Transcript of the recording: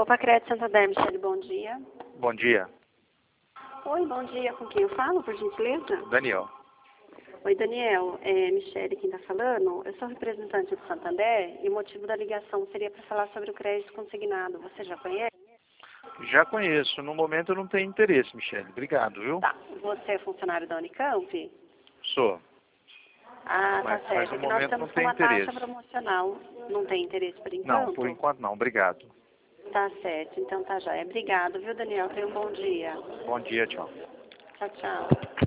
Opa, Crédito Santander, Michele, bom dia. Bom dia. Oi, bom dia. Com quem eu falo, por gentileza? Daniel. Oi, Daniel. É Michele quem está falando. Eu sou representante do Santander e o motivo da ligação seria para falar sobre o crédito consignado. Você já conhece? Já conheço. No momento eu não tenho interesse, Michele. Obrigado, viu? Tá. Você é funcionário da Unicamp? Sou. Ah, Mas tá certo. no Porque nós momento estamos não com tenho uma taxa interesse. promocional. Não tem interesse por enquanto? Não, por enquanto não. Obrigado. Tá certo. Então tá já. Obrigado, viu, Daniel? Tenha um bom dia. Bom dia, tchau. Tchau, tchau.